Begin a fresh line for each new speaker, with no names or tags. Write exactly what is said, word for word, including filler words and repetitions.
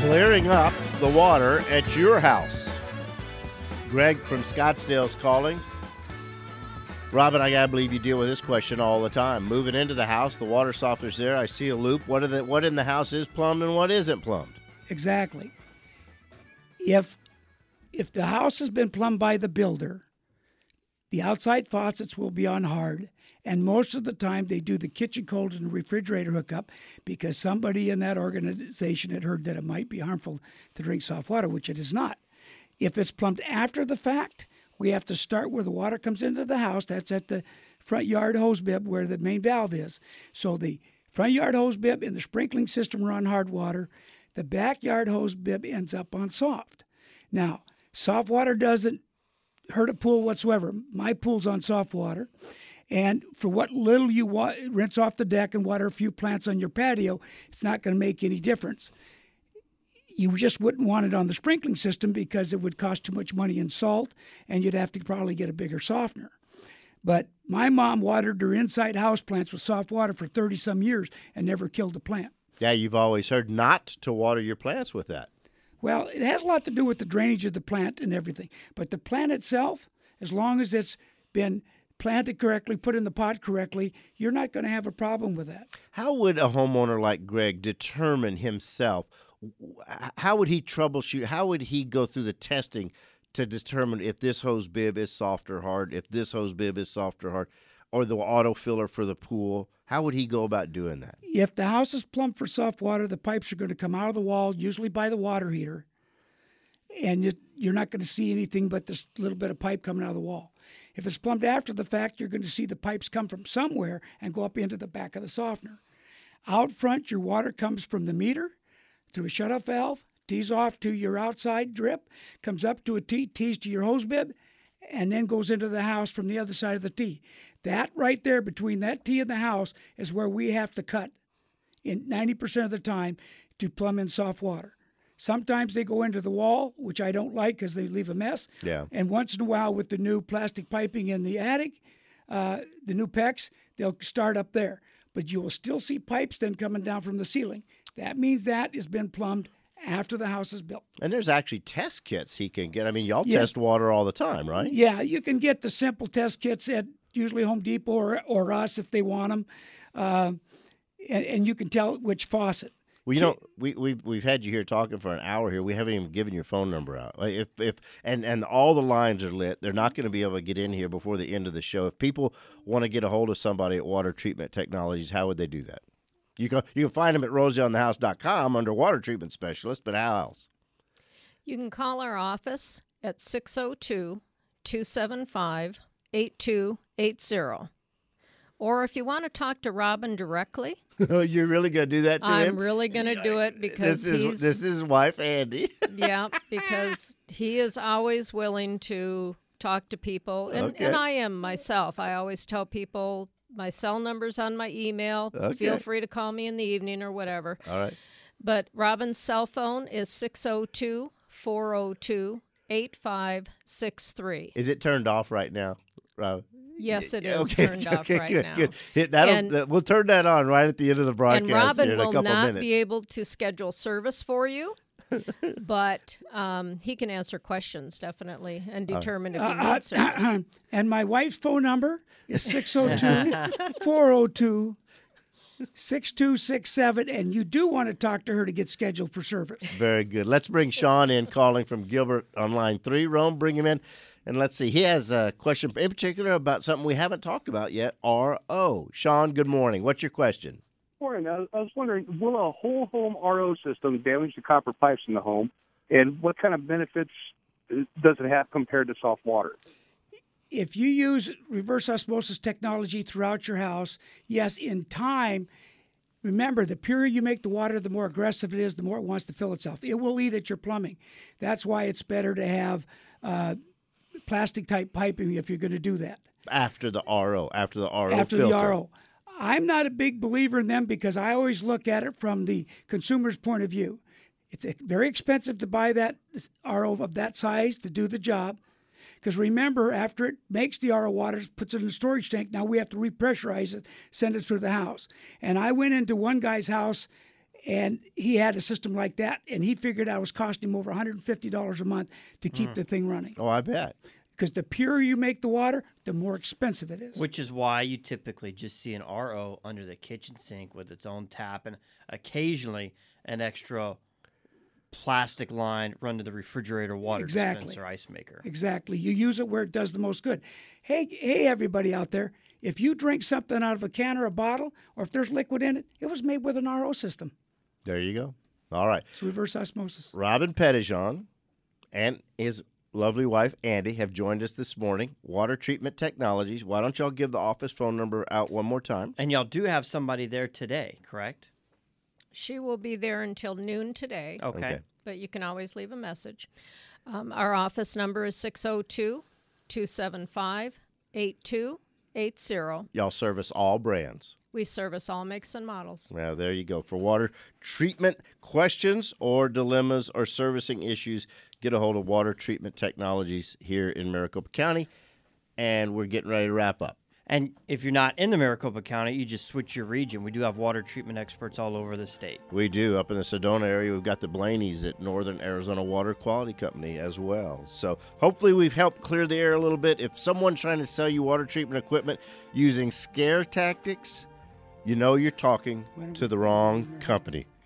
clearing up the water at your house. Greg from Scottsdale's calling. Robin, I gotta believe you deal with this question all the time. Moving into the house, the water softener's there. I see a loop. What are the, what in the house is plumbed and what isn't plumbed?
Exactly. If if the house has been plumbed by the builder, the outside faucets will be on hard, and most of the time they do the kitchen cold and the refrigerator hookup because somebody in that organization had heard that it might be harmful to drink soft water, which it is not. If it's plumbed after the fact, we have to start where the water comes into the house. That's at the front yard hose bib where the main valve is. So the front yard hose bib and the sprinkling system are on hard water. The backyard hose bib ends up on soft. Now, soft water doesn't hurt a pool whatsoever. My pool's on soft water. And for what little you wa- rinse off the deck and water a few plants on your patio, it's not going to make any difference. You just wouldn't want it on the sprinkling system because it would cost too much money in salt, and you'd have to probably get a bigger softener. But my mom watered her inside house plants with soft water for thirty-some years and never killed a plant.
Yeah, you've always heard not to water your plants with that.
Well, it has a lot to do with the drainage of the plant and everything. But the plant itself, as long as it's been planted correctly, put in the pot correctly, you're not going to have a problem with that.
How would a homeowner like Greg determine himself? How would he troubleshoot? How would he go through the testing to determine if this hose bib is soft or hard, if this hose bib is soft or hard, or the auto filler for the pool? How would he go about doing that?
If the house is plumbed for soft water, the pipes are going to come out of the wall, usually by the water heater, and you're not going to see anything but this little bit of pipe coming out of the wall. If it's plumbed after the fact, you're going to see the pipes come from somewhere and go up into the back of the softener. Out front, your water comes from the meter through a shutoff valve, tees off to your outside drip, comes up to a tee, tees to your hose bib, and then goes into the house from the other side of the tee. That right there between that tee and the house is where we have to cut in ninety percent of the time to plumb in soft water. Sometimes they go into the wall, which I don't like because they leave a mess.
Yeah.
And once in a while with the new plastic piping in the attic, uh, the new P E Cs, they'll start up there. But you will still see pipes then coming down from the ceiling. That means that has been plumbed after the house is built.
And there's actually test kits he can get. I mean, y'all
Yes.
test water all the time, right?
Yeah, you can get the simple test kits at usually Home Depot or, or us if they want them. Uh, and, and you can tell which faucet.
Well, you know, we, we've, we've had you here talking for an hour here. We haven't even given your phone number out. Like, If if and, and all the lines are lit. They're not going to be able to get in here before the end of the show. If people want to get a hold of somebody at Water Treatment Technologies, how would they do that? You can, you can find them at rosie on the house dot com under Water Treatment Specialist, but how else?
You can call our office at six oh two, two seven five, eight two eight zero. Or if you want to talk to Robin directly,
You're really going to do that to
I'm
him?
really going to do it because
this is
he's
this is his wife, Andy.
yeah, because he is always willing to talk to people, and,
Okay.
and I am myself. I always tell people my cell number's on my email.
Okay.
Feel free to call me in the evening or whatever.
All right.
But Robin's cell phone is six oh two, four oh two, eight five six three.
Is it turned off right now, Rob?
Yes, it is
Okay,
turned off
okay,
right
good,
now.
Good. Hit, that'll,
And-
that, we'll turn that on right at the end of the broadcast
And Robin
here in a
will
couple
not
minutes.
be able to schedule service for you, but um, he can answer questions definitely and determine if you
Uh,
need service.
And my wife's phone number is six oh two, four oh two, six two six seven, and you do want to talk to her to get scheduled for service.
Very good. Let's bring Sean in, calling from Gilbert on line three. Rome, bring him in. And let's see. He has a question in particular about something we haven't talked about yet, R O. Sean, good morning. What's your question?
Morning. I was, I was wondering, will a whole home R O system damage the copper pipes in the home, and what kind of benefits does it have compared to soft water?
If you use reverse osmosis technology throughout your house, yes, in time, remember, the purer you make the water, the more aggressive it is, the more it wants to fill itself. It will eat at your plumbing. That's why it's better to have uh, plastic-type piping if you're going to do that.
After the R O, after the R O
After
filter.
the R O. I'm not a big believer in them because I always look at it from the consumer's point of view. It's very expensive to buy that R O of that size to do the job. Because remember, after it makes the R O water, puts it in a storage tank, now we have to repressurize it, send it through the house. And I went into one guy's house, And he had a system like that, and he figured out it was costing him over one hundred fifty dollars a month to keep the thing running.
Oh, I bet.
Because the purer you make the water, the more expensive it is.
Which is why you typically just see an R O under the kitchen sink with its own tap and occasionally an extra plastic line run to the refrigerator water
Exactly.
dispenser ice maker.
Exactly. You use it where it does the most good. Hey, hey, everybody out there, if you drink something out of a can or a bottle, or if there's liquid in it, it was made with an R O system.
There you go. All right.
It's reverse osmosis.
Robin Pettijohn and his lovely wife, Andy, have joined us this morning. Water Treatment Technologies. Why don't y'all give the office phone number out one more time?
And y'all do have somebody there today, correct?
She will be there until noon today,
Okay.
Okay.
but you can always leave a message. Um, our office number is six oh two, two seven five, eight two eight zero.
Y'all service all brands.
We service all makes and models.
Well, there you go. For water treatment questions or dilemmas or servicing issues, get a hold of Water Treatment Technologies here in Maricopa County. And we're getting ready to wrap up.
And if you're not in the Maricopa County, you just switch your region. We do have water treatment experts all over the state.
We do. Up in the Sedona area, we've got the Blaney's at Northern Arizona Water Quality Company as well. So hopefully we've helped clear the air a little bit. If someone's trying to sell you water treatment equipment using scare tactics, you know you're talking to the wrong company.